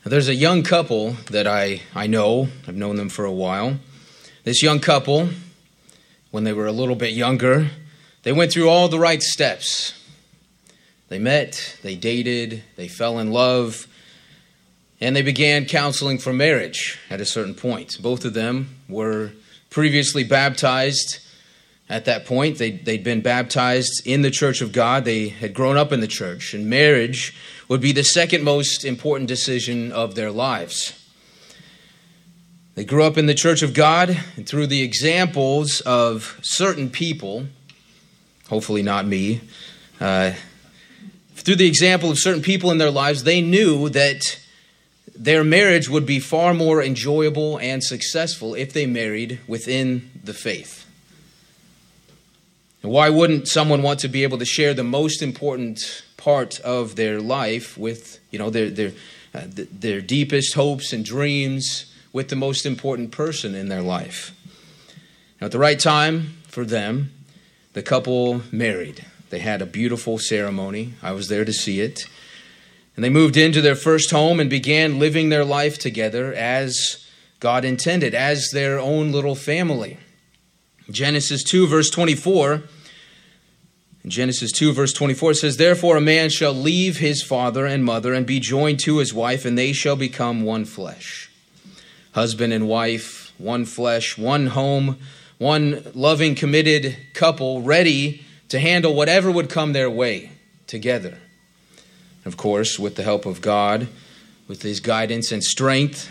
There's a young couple that I know. I've known them for a while. This young couple, when they were a little bit younger, they went through all the right steps. They met, they dated, they fell in love, and they began counseling for marriage at a certain point. Both of them were previously baptized at that point. They'd been baptized in the Church of God. They had grown up in the church, and marriage would be the second most important decision of their lives. They grew up in the Church of God, and through the examples of certain people, hopefully not me, through the example of certain people in their lives, they knew that their marriage would be far more enjoyable and successful if they married within the faith. And why wouldn't someone want to be able to share the most important part of their life with, their deepest hopes and dreams with the most important person in their life? Now, at the right time for them, the couple married. They had a beautiful ceremony. I was there to see it. And they moved into their first home and began living their life together as God intended, as their own little family. Genesis 2, verse 24. In Genesis 2, verse 24, it says, "Therefore a man shall leave his father and mother and be joined to his wife, and they shall become one flesh." Husband and wife, one flesh, one home, one loving, committed couple, ready to handle whatever would come their way together. Of course, with the help of God, with His guidance and strength,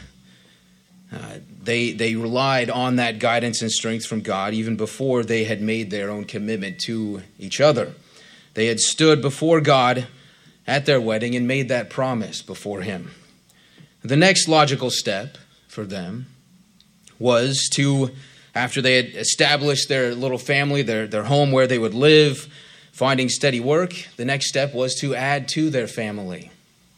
they relied on that guidance and strength from God even before they had made their own commitment to each other. They had stood before God at their wedding and made that promise before Him. The next logical step for them was to, after they had established their little family, their home where they would live, finding steady work, the next step was to add to their family.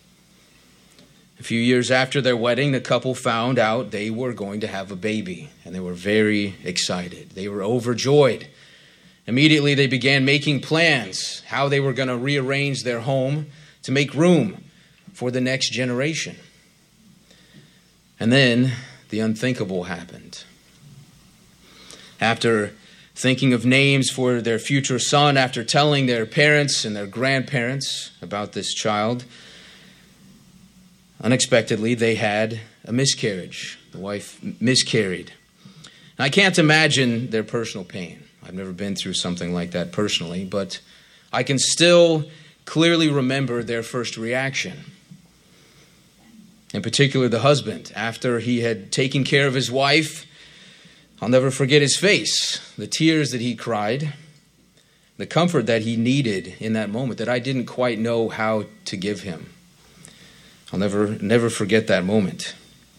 A few years after their wedding, the couple found out they were going to have a baby, and they were very excited. They were overjoyed. Immediately, they began making plans how they were going to rearrange their home to make room for the next generation. And then the unthinkable happened. After thinking of names for their future son, after telling their parents and their grandparents about this child, unexpectedly, they had a miscarriage. The wife miscarried. And I can't imagine their personal pain. I've never been through something like that personally, but I can still clearly remember their first reaction. In particular, the husband, after he had taken care of his wife, I'll never forget his face, the tears that he cried, the comfort that he needed in that moment that I didn't quite know how to give him. I'll never forget that moment.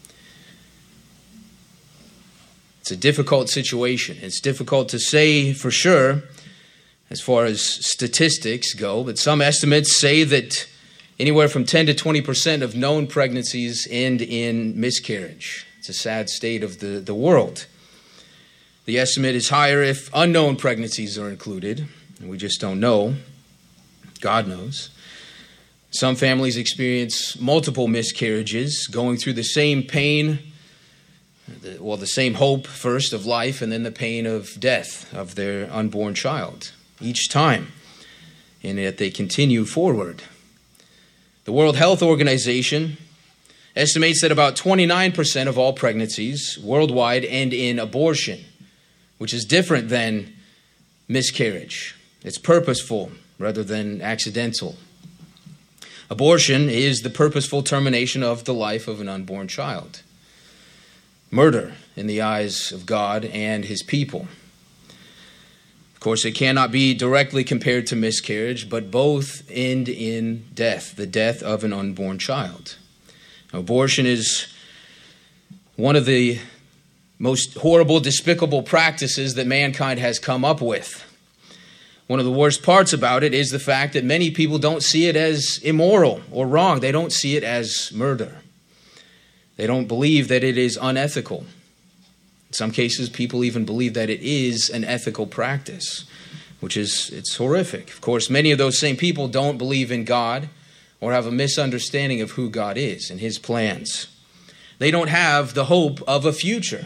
It's a difficult situation. It's difficult to say for sure as far as statistics go, but some estimates say that anywhere from 10 to 20% of known pregnancies end in miscarriage. It's a sad state of the world. The estimate is higher if unknown pregnancies are included, and we just don't know. God knows. Some families experience multiple miscarriages, going through the same pain, the same hope first of life, and then the pain of death of their unborn child each time, and yet they continue forward. The World Health Organization estimates that about 29% of all pregnancies worldwide end in abortion, which is different than miscarriage. It's purposeful rather than accidental. Abortion is the purposeful termination of the life of an unborn child. Murder in the eyes of God and His people. Of course, it cannot be directly compared to miscarriage, but both end in death, the death of an unborn child. Abortion is one of the most horrible, despicable practices that mankind has come up with. One of the worst parts about it is the fact that many people don't see it as immoral or wrong. They don't see it as murder. They don't believe that it is unethical. In some cases, people even believe that it is an ethical practice, it's horrific. Of course, many of those same people don't believe in God or have a misunderstanding of who God is and his plans. They don't have the hope of a future.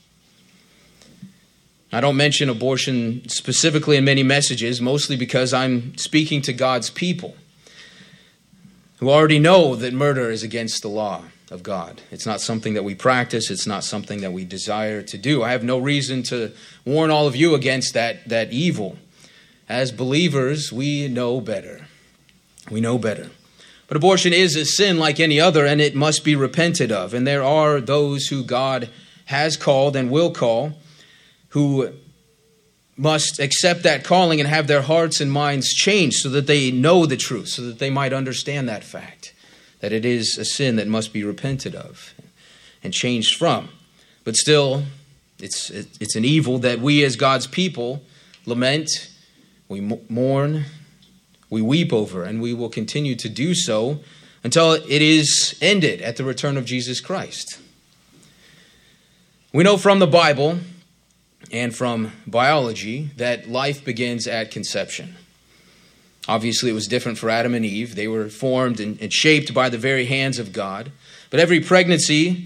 I don't mention abortion specifically in many messages, mostly because I'm speaking to God's people who already know that murder is against the law of God. It's not something that we practice. It's not something that we desire to do. I have no reason to warn all of you against that evil. As believers, we know better. We know better. But abortion is a sin like any other, and it must be repented of. And there are those who God has called and will call who must accept that calling and have their hearts and minds changed so that they know the truth, so that they might understand that fact, that it is a sin that must be repented of and changed from. But still, it's an evil that we as God's people lament, we mourn, we weep over, and we will continue to do so until it is ended at the return of Jesus Christ. We know from the Bible and from biology that life begins at conception. Obviously, it was different for Adam and Eve. They were formed and shaped by the very hands of God. But every pregnancy,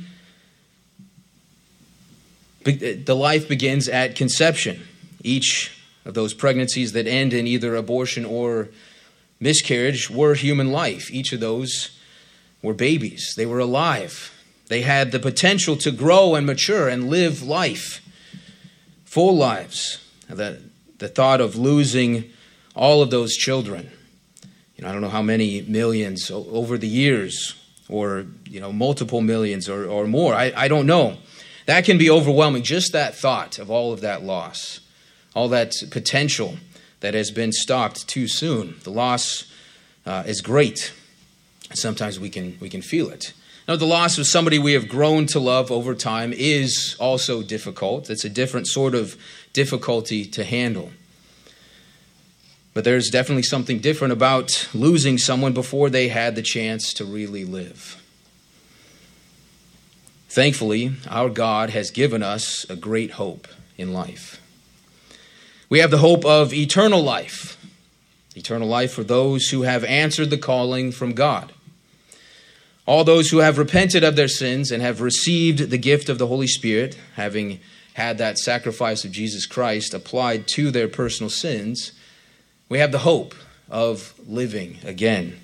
the life begins at conception. Each of those pregnancies that end in either abortion or miscarriage were human life. Each of those were babies. They were alive. They had the potential to grow and mature and live life. Full lives. The thought of losing all of those children, I don't know how many millions over the years, or multiple millions or more. I don't know. That can be overwhelming. Just that thought of all of that loss, all that potential that has been stopped too soon. The loss is great. Sometimes we can feel it. Now, the loss of somebody we have grown to love over time is also difficult. It's a different sort of difficulty to handle. But there's definitely something different about losing someone before they had the chance to really live. Thankfully, our God has given us a great hope in life. We have the hope of eternal life. Eternal life for those who have answered the calling from God. All those who have repented of their sins and have received the gift of the Holy Spirit, having had that sacrifice of Jesus Christ applied to their personal sins, we have the hope of living again.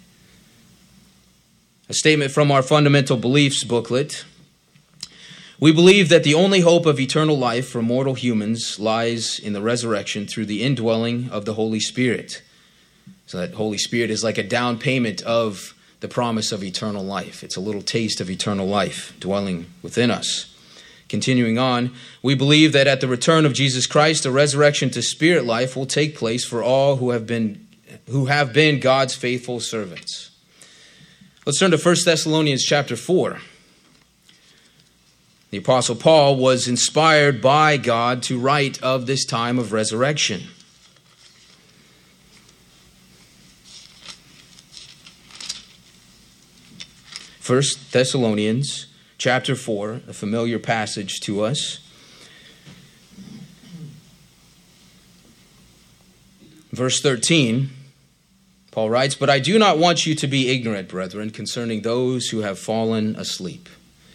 A statement from our Fundamental Beliefs booklet. We believe that the only hope of eternal life for mortal humans lies in the resurrection through the indwelling of the Holy Spirit. So that Holy Spirit is like a down payment of the promise of eternal life. It's a little taste of eternal life dwelling within us. Continuing on, we believe that at the return of Jesus Christ, a resurrection to spirit life will take place for all who have been God's faithful servants. Let's turn to 1 Thessalonians chapter 4. The Apostle Paul was inspired by God to write of this time of resurrection. 1 Thessalonians chapter 4, a familiar passage to us. Verse 13, Paul writes, "But I do not want you to be ignorant, brethren, concerning those who have fallen asleep."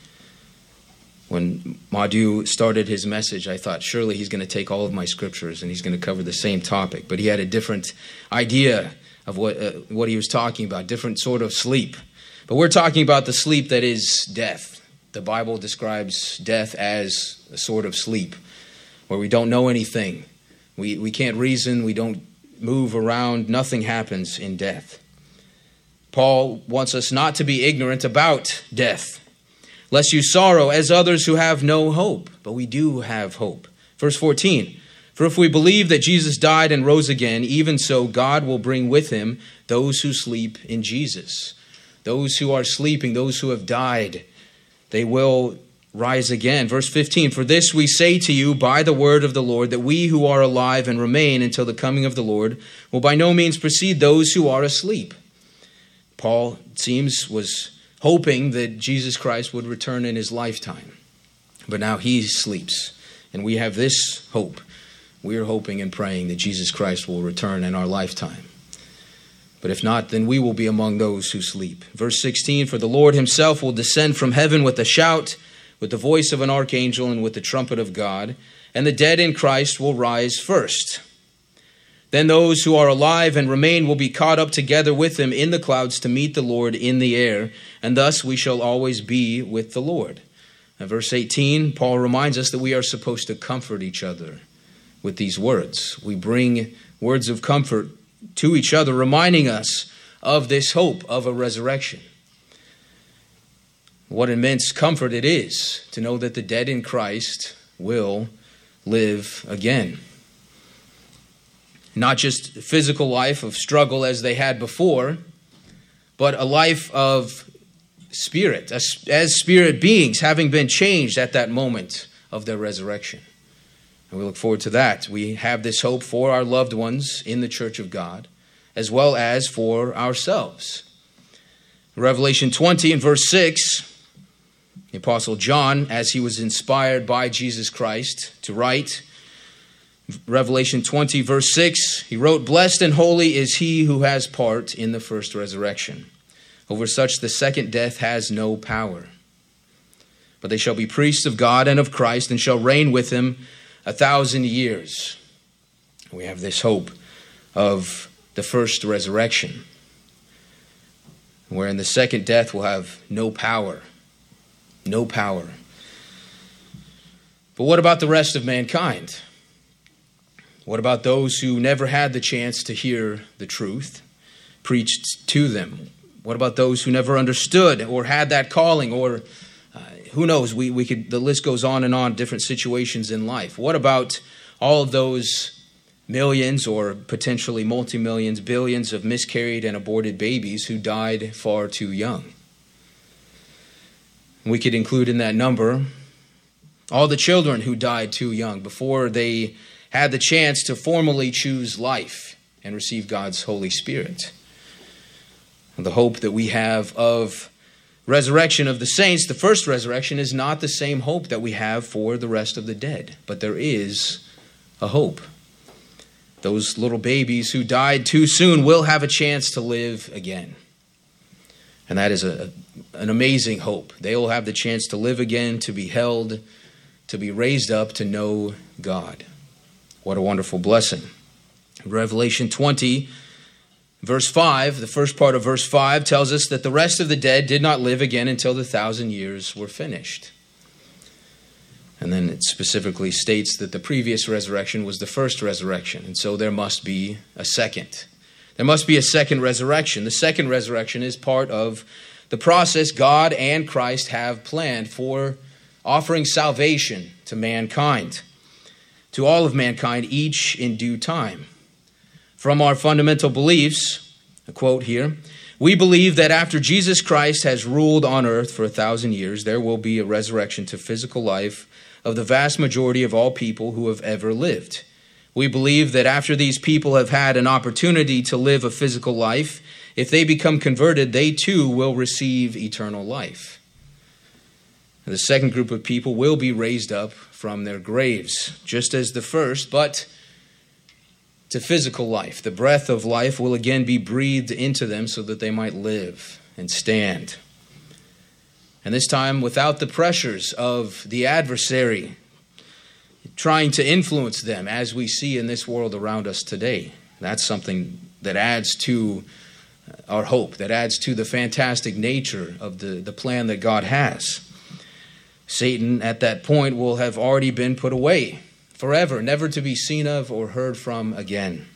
When Madhu started his message, I thought, surely he's going to take all of my scriptures and he's going to cover the same topic. But he had a different idea of what he was talking about, different sort of sleep. But we're talking about the sleep that is death. The Bible describes death as a sort of sleep where we don't know anything. We can't reason. We don't move around. Nothing happens in death. Paul wants us not to be ignorant about death, lest you sorrow as others who have no hope. But we do have hope. Verse 14, "For if we believe that Jesus died and rose again, even so God will bring with him those who sleep in Jesus." Those who are sleeping, those who have died, they will rise again. Verse 15, "For this we say to you by the word of the Lord, that we who are alive and remain until the coming of the Lord will by no means precede those who are asleep." Paul, it seems, was hoping that Jesus Christ would return in his lifetime. But now he sleeps, and we have this hope. We are hoping and praying that Jesus Christ will return in our lifetime. But if not, then we will be among those who sleep. Verse 16, for the Lord himself will descend from heaven with a shout, with the voice of an archangel, and with the trumpet of God, and the dead in Christ will rise first. Then those who are alive and remain will be caught up together with them in the clouds to meet the Lord in the air, and thus we shall always be with the Lord. And verse 18, Paul reminds us that we are supposed to comfort each other with these words. We bring words of comfort to each other, reminding us of this hope of a resurrection. What immense comfort it is to know that the dead in Christ will live again. Not just a physical life of struggle as they had before, but a life of spirit, as spirit beings, having been changed at that moment of their resurrection. And we look forward to that. We have this hope for our loved ones in the church of God, as well as for ourselves. Revelation 20 and verse 6, the Apostle John, as he was inspired by Jesus Christ to write, Revelation 20 verse 6, he wrote, blessed and holy is he who has part in the first resurrection. Over such the second death has no power. But they shall be priests of God and of Christ, and shall reign with him 1,000 years. We have this hope of the first resurrection, wherein the second death will have no power. No power. But what about the rest of mankind? What about those who never had the chance to hear the truth preached to them? What about those who never understood or had that calling, or who knows, we could, the list goes on, different situations in life. What about all of those millions or potentially multi-millions, billions of miscarried and aborted babies who died far too young? We could include in that number all the children who died too young before they had the chance to formally choose life and receive God's Holy Spirit. And the hope that we have of resurrection of the saints, the first resurrection, is not the same hope that we have for the rest of the dead. But there is a hope. Those little babies who died too soon will have a chance to live again. And that is an amazing hope. They will have the chance to live again, to be held, to be raised up, to know God. What a wonderful blessing. Revelation 20, verse 5, the first part of verse 5 tells us that the rest of the dead did not live again until the 1,000 years were finished. And then it specifically states that the previous resurrection was the first resurrection, and so there must be a second. There must be a second resurrection. The second resurrection is part of the process God and Christ have planned for offering salvation to mankind, to all of mankind, each in due time. From our fundamental beliefs, a quote here, we believe that after Jesus Christ has ruled on earth for 1,000 years, there will be a resurrection to physical life of the vast majority of all people who have ever lived. We believe that after these people have had an opportunity to live a physical life, if they become converted, they too will receive eternal life. And the second group of people will be raised up from their graves, just as the first, but to physical life. The breath of life will again be breathed into them so that they might live and stand. And this time without the pressures of the adversary trying to influence them, as we see in this world around us today. That's something that adds to our hope, that adds to the fantastic nature of the plan that God has. Satan at that point will have already been put away forever, never to be seen of or heard from again.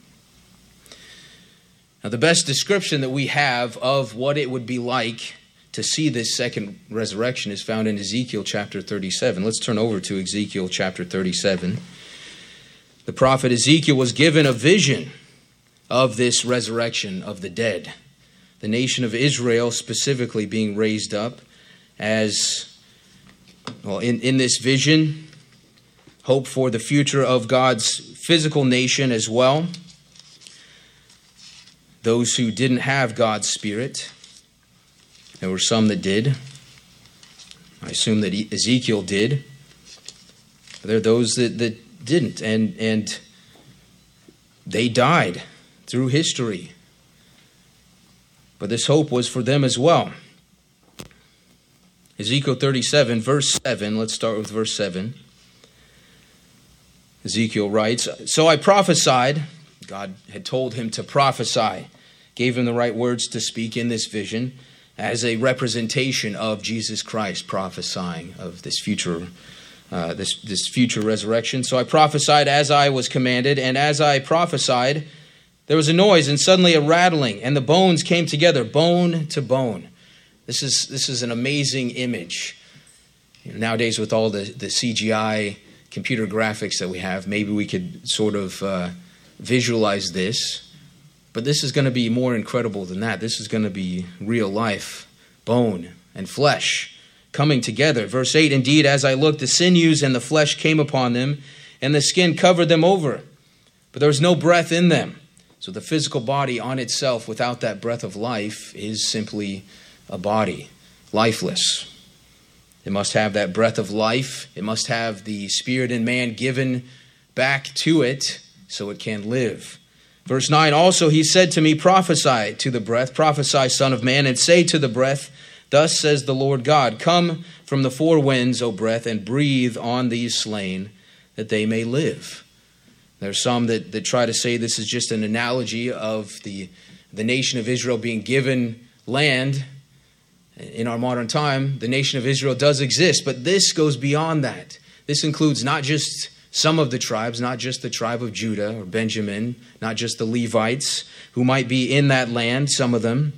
Now, the best description that we have of what it would be like to see this second resurrection is found in Ezekiel chapter 37. Let's turn over to Ezekiel chapter 37. The prophet Ezekiel was given a vision of this resurrection of the dead. The nation of Israel specifically being raised up as, well, in this vision, hope for the future of God's physical nation as well. Those who didn't have God's Spirit. There were some that did. I assume that Ezekiel did. There are those that didn't. And they died through history. But this hope was for them as well. Ezekiel 37, verse 7. Let's start with verse 7. Ezekiel writes, "So I prophesied." God had told him to prophesy, gave him the right words to speak in this vision as a representation of Jesus Christ, prophesying of this future this future resurrection. "So I prophesied as I was commanded, and as I prophesied, there was a noise and suddenly a rattling, and the bones came together, bone to bone." This is an amazing image. Nowadays, with all the CGI computer graphics that we have, maybe we could sort of visualize this. But this is going to be more incredible than that. This is going to be real life, bone and flesh coming together. Verse 8, "Indeed, as I looked, the sinews and the flesh came upon them, and the skin covered them over. But there was no breath in them." So the physical body on itself, without that breath of life, is simply a body, lifeless. It must have that breath of life. It must have the spirit in man given back to it so it can live. Verse 9, "Also he said to me, prophesy to the breath, prophesy, son of man, and say to the breath, thus says the Lord God, come from the four winds, O breath, and breathe on these slain, that they may live." There are some that try to say this is just an analogy of the nation of Israel being given land. In our modern time, the nation of Israel does exist, but this goes beyond that. This includes not just some of the tribes, not just the tribe of Judah or Benjamin, not just the Levites who might be in that land, some of them.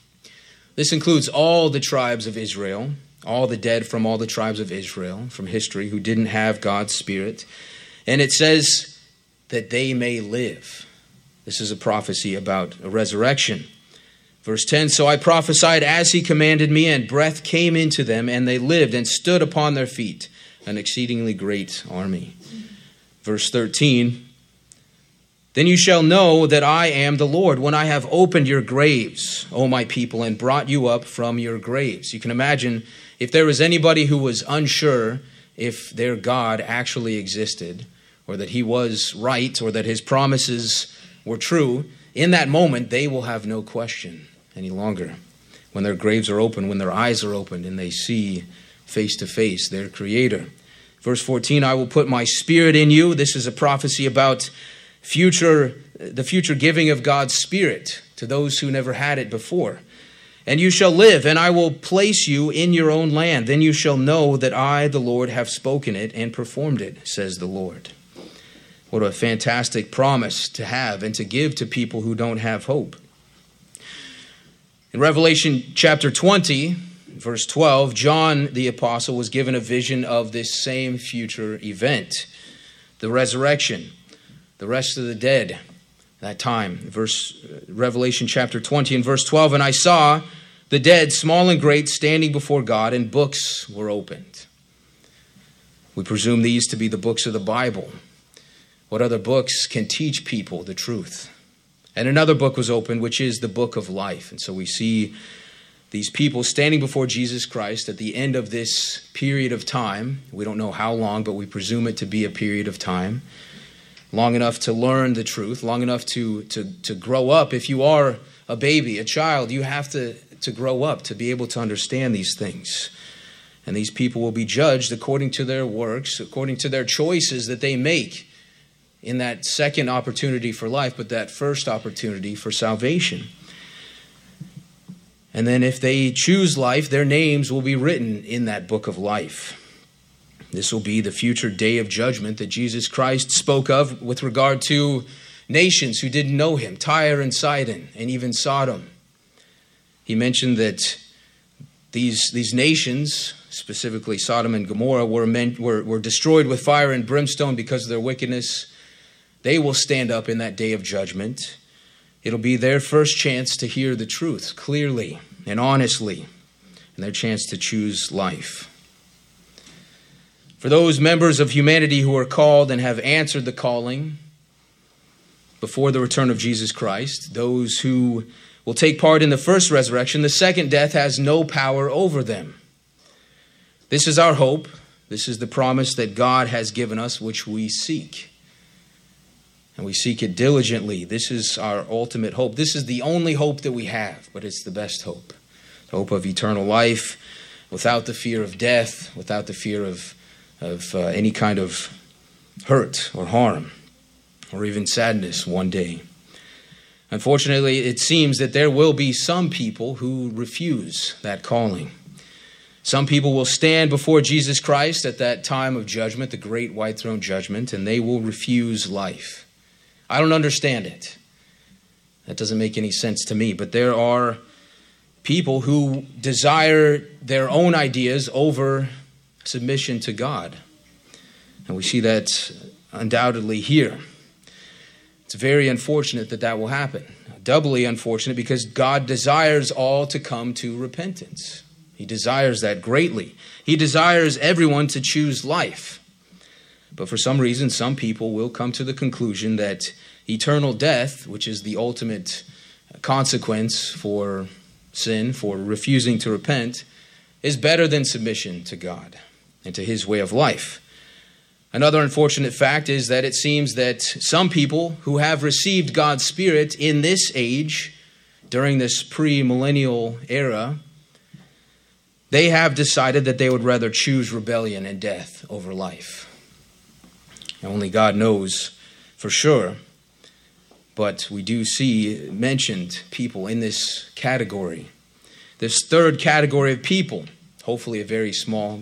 This includes all the tribes of Israel, all the dead from all the tribes of Israel from history who didn't have God's Spirit. And it says that they may live. This is a prophecy about a resurrection. Verse 10, "So I prophesied as he commanded me, and breath came into them, and they lived and stood upon their feet, an exceedingly great army." Verse 13, "Then you shall know that I am the Lord, when I have opened your graves, O my people, and brought you up from your graves." You can imagine if there was anybody who was unsure if their God actually existed, or that he was right, or that his promises were true, in that moment they will have no question any longer. When their graves are open, when their eyes are opened, and they see face to face their Creator. Verse 14, "I will put my Spirit in you." This is a prophecy about the future giving of God's Spirit to those who never had it before. "And you shall live, and I will place you in your own land. Then you shall know that I, the Lord, have spoken it and performed it, says the Lord." What a fantastic promise to have and to give to people who don't have hope. In Revelation chapter 20, verse 12, John the apostle was given a vision of this same future event, the resurrection, the rest of the dead, that time. Revelation chapter 20 and verse 12, "And I saw the dead, small and great, standing before God, and books were opened." We presume these to be the books of the Bible. What other books can teach people the truth? And another book was opened, which is the book of life. And so we see these people standing before Jesus Christ at the end of this period of time. We don't know how long, but we presume it to be a period of time. Long enough to learn the truth, long enough to grow up. If you are a baby, a child, you have to grow up to be able to understand these things. And these people will be judged according to their works, according to their choices that they make in that second opportunity for life, but that first opportunity for salvation. And then if they choose life, their names will be written in that book of life. This will be the future day of judgment that Jesus Christ spoke of with regard to nations who didn't know him, Tyre and Sidon, and even Sodom. He mentioned that these nations, specifically Sodom and Gomorrah, were destroyed with fire and brimstone because of their wickedness. They will stand up in that day of judgment. It'll be their first chance to hear the truth clearly and honestly, and their chance to choose life. For those members of humanity who are called and have answered the calling before the return of Jesus Christ, those who will take part in the first resurrection, the second death has no power over them. This is our hope. This is the promise that God has given us, which we seek. and we seek it diligently. This is our ultimate hope. This is the only hope that we have, but it's the best hope. The hope of eternal life without the fear of death, without the fear of any kind of hurt or harm or even sadness one day. Unfortunately, it seems that there will be some people who refuse that calling. Some people will stand before Jesus Christ at that time of judgment, the great white throne judgment, and they will refuse life. I don't understand it. That doesn't make any sense to me. But there are people who desire their own ideas over submission to God. And we see that undoubtedly here. It's very unfortunate that that will happen. Doubly unfortunate because God desires all to come to repentance. He desires that greatly. He desires everyone to choose life. But for some reason, some people will come to the conclusion that eternal death, which is the ultimate consequence for sin, for refusing to repent, is better than submission to God and to His way of life. Another unfortunate fact is that it seems that some people who have received God's Spirit in this age, during this pre-millennial era, they have decided that they would rather choose rebellion and death over life. Only God knows for sure, but we do see mentioned people in this category. This third category of people, hopefully a very small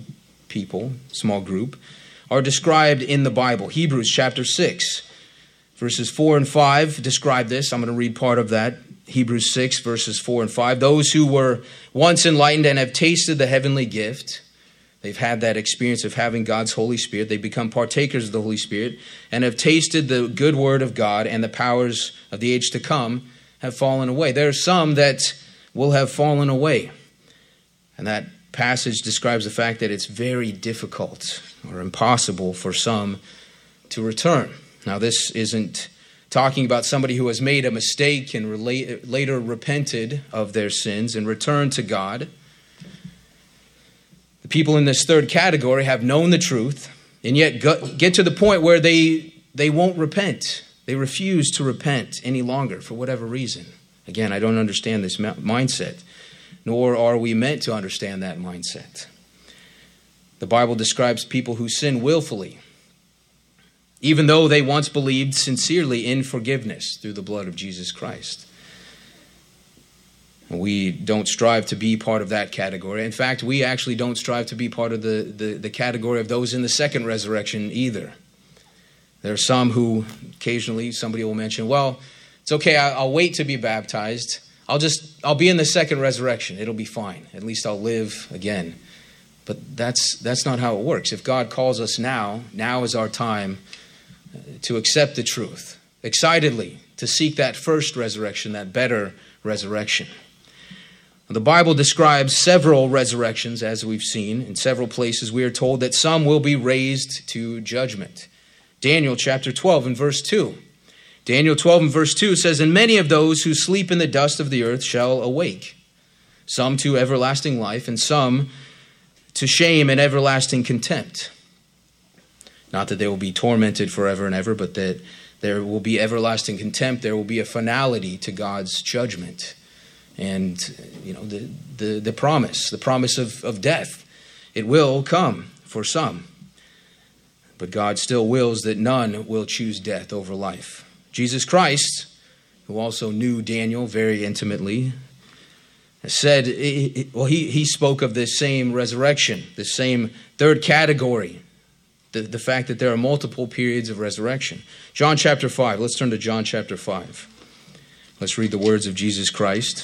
group, are described in the Bible. Hebrews chapter 6, verses 4 and 5 describe this. I'm going to read part of that. Hebrews 6, verses 4 and 5. Those who were once enlightened and have tasted the heavenly gift, they've had that experience of having God's Holy Spirit. They become partakers of the Holy Spirit and have tasted the good word of God and the powers of the age to come have fallen away. There are some that will have fallen away. And that passage describes the fact that it's very difficult or impossible for some to return. Now, this isn't talking about somebody who has made a mistake and later repented of their sins and returned to God. The people in this third category have known the truth and yet get to the point where they won't repent. They refuse to repent any longer for whatever reason. Again, I don't understand this mindset, nor are we meant to understand that mindset. The Bible describes people who sin willfully, even though they once believed sincerely in forgiveness through the blood of Jesus Christ. We don't strive to be part of that category. In fact, we actually don't strive to be part of the category of those in the second resurrection either. There are some who occasionally somebody will mention, well, it's okay, I'll wait to be baptized. I'll be in the second resurrection. It'll be fine. At least I'll live again. But that's not how it works. If God calls us now is our time to accept the truth, excitedly, to seek that first resurrection, that better resurrection. The Bible describes several resurrections, as we've seen. In several places, we are told that some will be raised to judgment. Daniel chapter 12 and verse 2. Daniel 12 and verse 2 says, "And many of those who sleep in the dust of the earth shall awake, some to everlasting life, and some to shame and everlasting contempt." Not that they will be tormented forever and ever, but that there will be everlasting contempt. There will be a finality to God's judgment. And, the promise of death, it will come for some. But God still wills that none will choose death over life. Jesus Christ, who also knew Daniel very intimately, said, he spoke of this same resurrection, this same third category, the fact that there are multiple periods of resurrection. John chapter 5. Let's turn to John chapter 5. Let's read the words of Jesus Christ.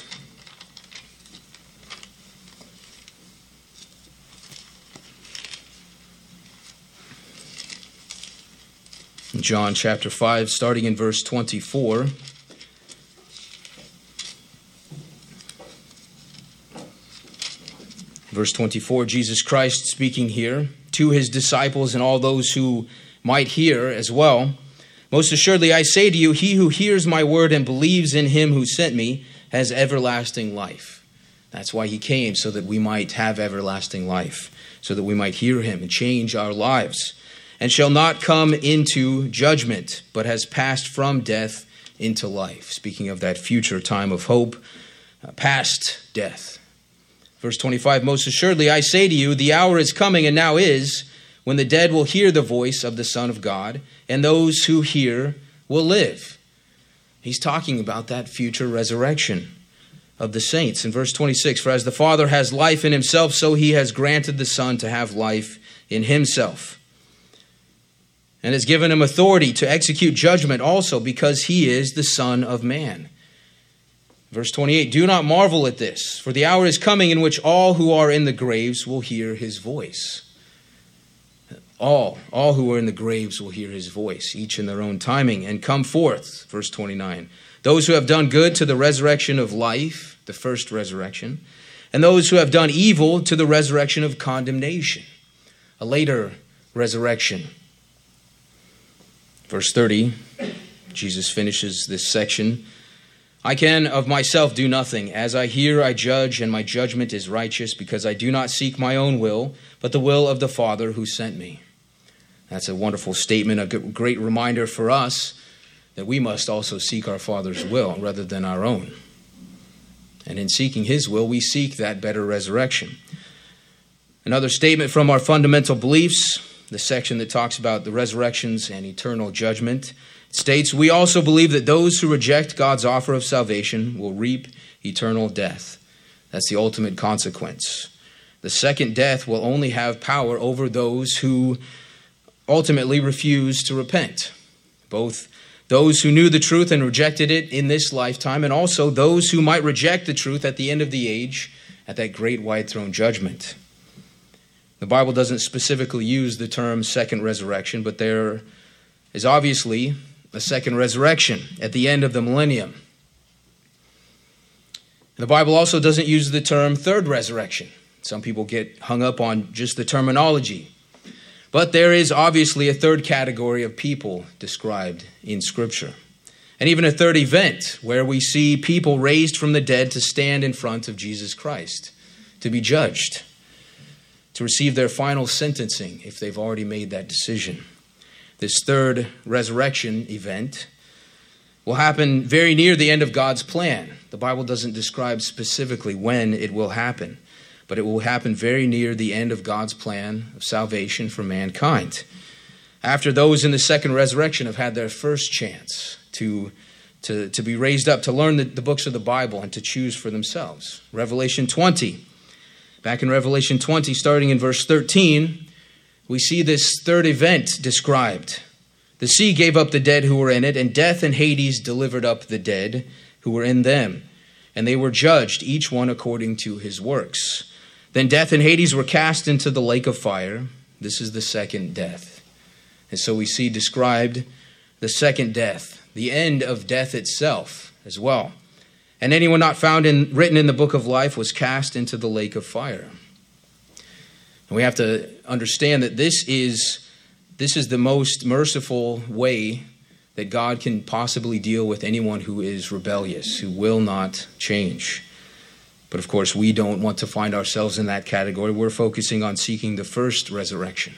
John chapter 5, starting in verse 24. Verse 24, Jesus Christ speaking here to his disciples and all those who might hear as well. "Most assuredly I say to you, he who hears my word and believes in him who sent me has everlasting life." That's why he came, so that we might have everlasting life, so that we might hear him and change our lives. and shall not come into judgment, but has passed from death into life. Speaking of that future time of hope, past death. Verse 25, most assuredly I say to you, the hour is coming, and now is, when the dead will hear the voice of the Son of God, and those who hear will live. He's talking about that future resurrection of the saints. In verse 26, for as the Father has life in himself, so he has granted the Son to have life in himself, and has given him authority to execute judgment also, because he is the Son of Man. Verse 28, do not marvel at this, for the hour is coming in which all who are in the graves will hear his voice. All who are in the graves will hear his voice, each in their own timing, and come forth. Verse 29, those who have done good to the resurrection of life, the first resurrection, and those who have done evil to the resurrection of condemnation, a later resurrection. Verse 30, Jesus finishes this section. I can of myself do nothing. As I hear, I judge, and my judgment is righteous, because I do not seek my own will, but the will of the Father who sent me. That's a wonderful statement, a great reminder for us that we must also seek our Father's will rather than our own. And in seeking his will, we seek that better resurrection. Another statement from our fundamental beliefs, the section that talks about the resurrections and eternal judgment, states, we also believe that those who reject God's offer of salvation will reap eternal death. That's the ultimate consequence. The second death will only have power over those who ultimately refuse to repent. Both those who knew the truth and rejected it in this lifetime, and also those who might reject the truth at the end of the age, at that great white throne judgment. The Bible doesn't specifically use the term second resurrection, but there is obviously a second resurrection at the end of the millennium. The Bible also doesn't use the term third resurrection. Some people get hung up on just the terminology. But there is obviously a third category of people described in Scripture. And even a third event where we see people raised from the dead to stand in front of Jesus Christ, to be judged, to receive their final sentencing if they've already made that decision. This third resurrection event will happen very near the end of God's plan. The Bible doesn't describe specifically when it will happen, but it will happen very near the end of God's plan of salvation for mankind, after those in the second resurrection have had their first chance to be raised up, to learn the books of the Bible and to choose for themselves. Revelation 20. Back in Revelation 20, starting in verse 13, we see this third event described. The sea gave up the dead who were in it, and death and Hades delivered up the dead who were in them. And they were judged, each one according to his works. Then death and Hades were cast into the lake of fire. This is the second death. And so we see described the second death, the end of death itself as well. And anyone not found written in the book of life was cast into the lake of fire. And we have to understand that this is the most merciful way that God can possibly deal with anyone who is rebellious, who will not change. But of course, we don't want to find ourselves in that category. We're focusing on seeking the first resurrection.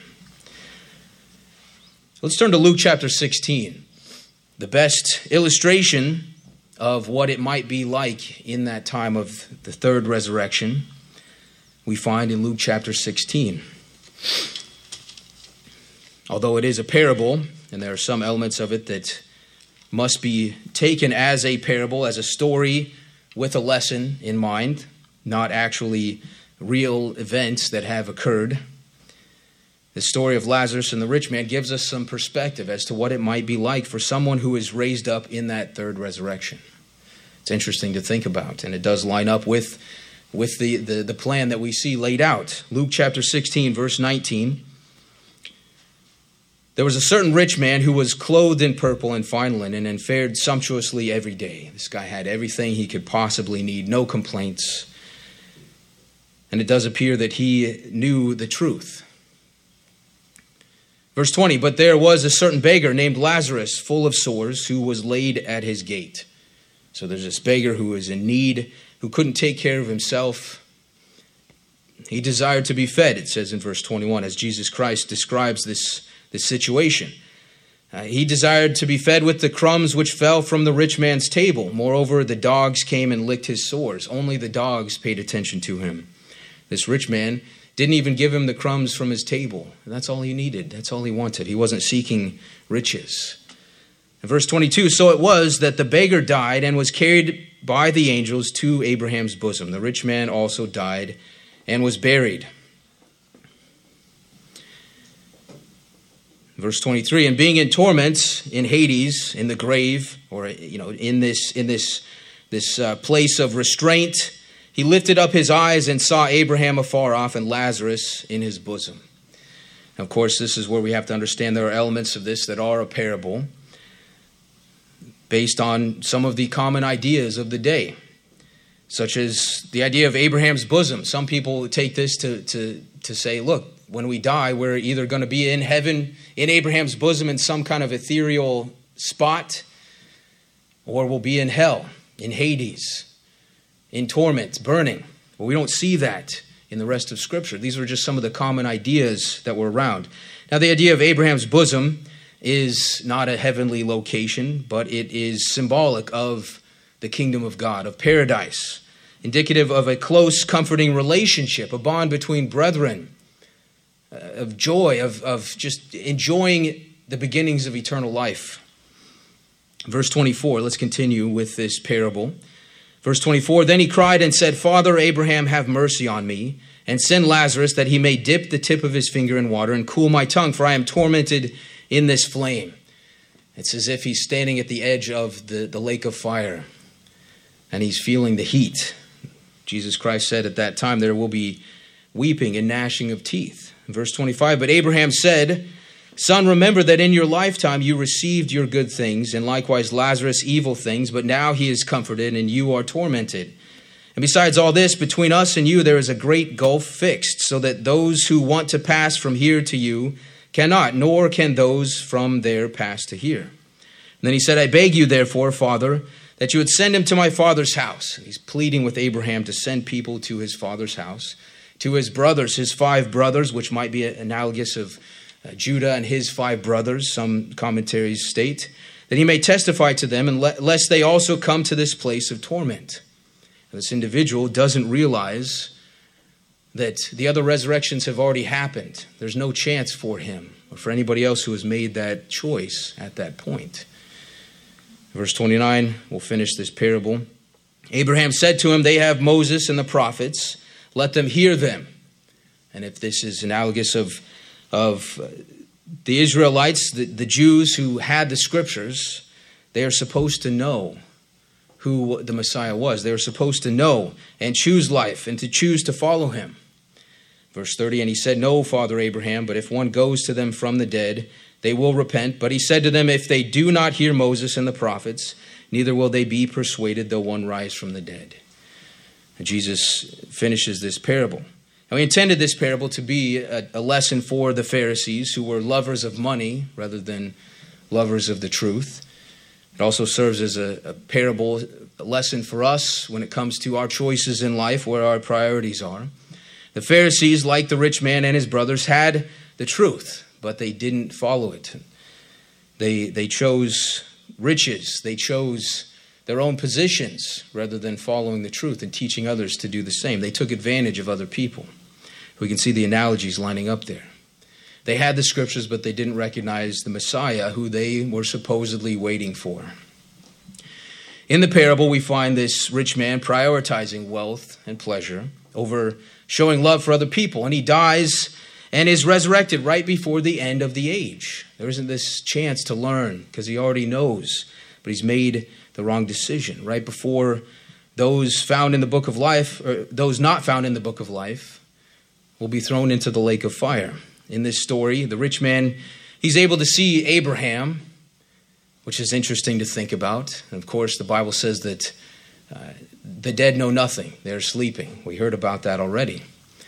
Let's turn to Luke chapter 16. The best illustration of what it might be like in that time of the third resurrection we find in Luke chapter 16. Although it is a parable, and there are some elements of it that must be taken as a parable, as a story with a lesson in mind, not actually real events that have occurred. The story of Lazarus and the rich man gives us some perspective as to what it might be like for someone who is raised up in that third resurrection. It's interesting to think about, and it does line up with the plan that we see laid out. Luke chapter 16, verse 19. There was a certain rich man who was clothed in purple and fine linen and fared sumptuously every day. This guy had everything he could possibly need, no complaints. And it does appear that he knew the truth. Verse 20, but there was a certain beggar named Lazarus, full of sores, who was laid at his gate. So there's this beggar who is in need, who couldn't take care of himself. He desired to be fed, it says in verse 21, as Jesus Christ describes this this situation. He desired to be fed with the crumbs which fell from the rich man's table. Moreover, the dogs came and licked his sores. Only the dogs paid attention to him. This rich man didn't even give him the crumbs from his table. And that's all he needed. That's all he wanted. He wasn't seeking riches. In verse 22, so it was that the beggar died and was carried by the angels to Abraham's bosom. The rich man also died and was buried. Verse 23, and being in torments in Hades, in the grave, or in this place of restraint, he lifted up his eyes and saw Abraham afar off and Lazarus in his bosom. Now, of course, this is where we have to understand there are elements of this that are a parable based on some of the common ideas of the day, such as the idea of Abraham's bosom. Some people take this to say, look, when we die, we're either going to be in heaven, in Abraham's bosom in some kind of ethereal spot, or we'll be in hell, in Hades, in torment, burning. Well, we don't see that in the rest of Scripture. These were just some of the common ideas that were around. Now, the idea of Abraham's bosom is not a heavenly location, but it is symbolic of the kingdom of God, of paradise, indicative of a close, comforting relationship, a bond between brethren, of joy, of just enjoying the beginnings of eternal life. Verse 24, let's continue with this parable. Verse 24, then he cried and said, Father Abraham, have mercy on me, and send Lazarus that he may dip the tip of his finger in water and cool my tongue, for I am tormented in this flame. It's as if he's standing at the edge of the lake of fire, and he's feeling the heat. Jesus Christ said at that time there will be weeping and gnashing of teeth. Verse 25, but Abraham said, Son, remember that in your lifetime you received your good things, and likewise Lazarus evil things, but now he is comforted and you are tormented. And besides all this, between us and you there is a great gulf fixed, so that those who want to pass from here to you cannot, nor can those from there pass to here. And then he said, I beg you therefore, Father, that you would send him to my father's house. He's pleading with Abraham to send people to his father's house, to his brothers, his 5 brothers, which might be analogous of Judah and his 5 brothers, some commentaries state, that he may testify to them, and lest they also come to this place of torment. And this individual doesn't realize that the other resurrections have already happened. There's no chance for him or for anybody else who has made that choice at that point. Verse 29, we'll finish this parable. Abraham said to him, they have Moses and the prophets. Let them hear them. And if this is analogous of the Israelites, the Jews who had the scriptures, they are supposed to know who the Messiah was. They were supposed to know and choose life and to choose to follow him. Verse 30, and he said, No, Father Abraham, but if one goes to them from the dead, they will repent. But he said to them, if they do not hear Moses and the prophets, neither will they be persuaded, though one rise from the dead. And Jesus finishes this parable. And we intended this parable to be a lesson for the Pharisees, who were lovers of money rather than lovers of the truth. It also serves as a parable, a lesson for us when it comes to our choices in life, where our priorities are. The Pharisees, like the rich man and his brothers, had the truth, but they didn't follow it. They chose riches. They chose their own positions rather than following the truth and teaching others to do the same. They took advantage of other people. We can see the analogies lining up there. They had the scriptures, but they didn't recognize the Messiah who they were supposedly waiting for. In the parable, we find this rich man prioritizing wealth and pleasure over showing love for other people. And he dies and is resurrected right before the end of the age. There isn't this chance to learn because he already knows, but he's made the wrong decision. Right before those found in the book of life, or those not found in the book of life, will be thrown into the lake of fire. In this story, the rich man, he's able to see Abraham, which is interesting to think about. And of course, the Bible says that the dead know nothing. They're sleeping. We heard about that already.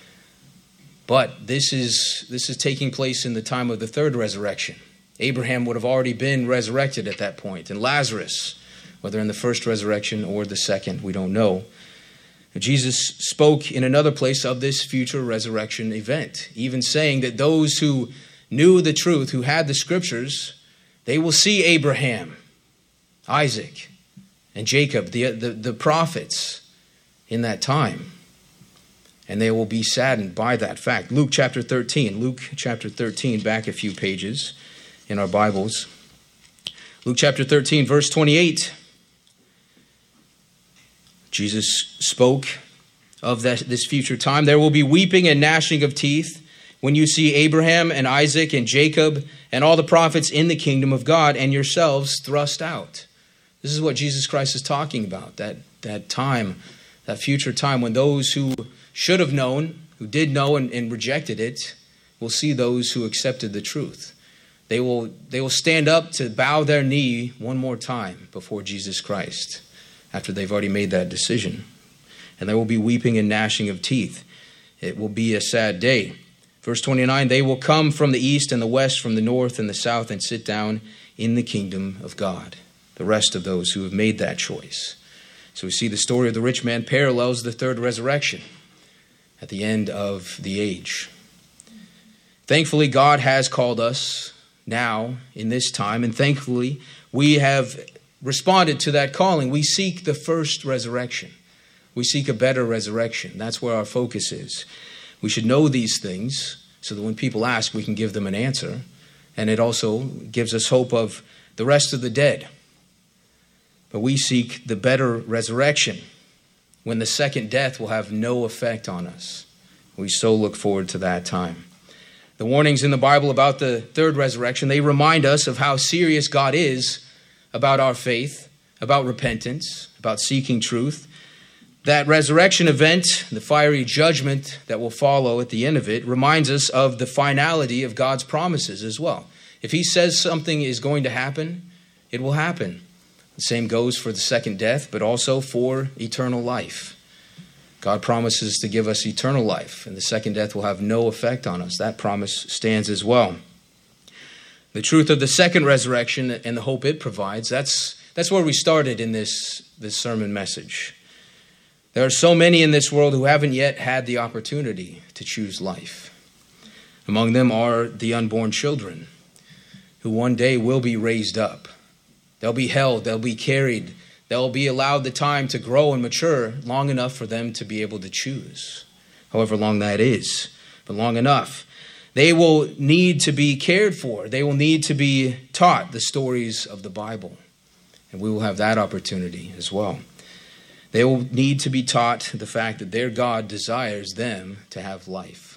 But this is taking place in the time of the third resurrection. Abraham would have already been resurrected at that point. And Lazarus, whether in the first resurrection or the second, we don't know. Jesus spoke in another place of this future resurrection event, even saying that those who knew the truth, who had the scriptures, they will see Abraham, Isaac, and Jacob, the prophets in that time. And they will be saddened by that fact. Luke chapter 13, back a few pages in our Bibles. Luke chapter 13, verse 28. Jesus spoke of this future time. There will be weeping and gnashing of teeth when you see Abraham and Isaac and Jacob and all the prophets in the kingdom of God and yourselves thrust out. This is what Jesus Christ is talking about, that time, that future time when those who should have known, who did know and rejected it, will see those who accepted the truth. They will stand up to bow their knee one more time before Jesus Christ after they've already made that decision. And there will be weeping and gnashing of teeth. It will be a sad day. Verse 29, they will come from the east and the west, from the north and the south, and sit down in the kingdom of God. The rest of those who have made that choice. So we see the story of the rich man parallels the third resurrection at the end of the age. Thankfully, God has called us now in this time, and thankfully we have responded to that calling. We seek the first resurrection. We seek a better resurrection. That's where our focus is. We should know these things so that when people ask, we can give them an answer. And it also gives us hope of the rest of the dead. But we seek the better resurrection when the second death will have no effect on us. We so look forward to that time. The warnings in the Bible about the third resurrection, they remind us of how serious God is about our faith, about repentance, about seeking truth. That resurrection event, the fiery judgment that will follow at the end of it, reminds us of the finality of God's promises as well. If he says something is going to happen, it will happen. The same goes for the second death, but also for eternal life. God promises to give us eternal life, and the second death will have no effect on us. That promise stands as well. The truth of the second resurrection and the hope it provides, that's where we started in this sermon message. There are so many in this world who haven't yet had the opportunity to choose life. Among them are the unborn children, who one day will be raised up. They'll be held, they'll be carried, they'll be allowed the time to grow and mature long enough for them to be able to choose, however long that is, but long enough. They will need to be cared for. They will need to be taught the stories of the Bible, and we will have that opportunity as well. They will need to be taught the fact that their God desires them to have life.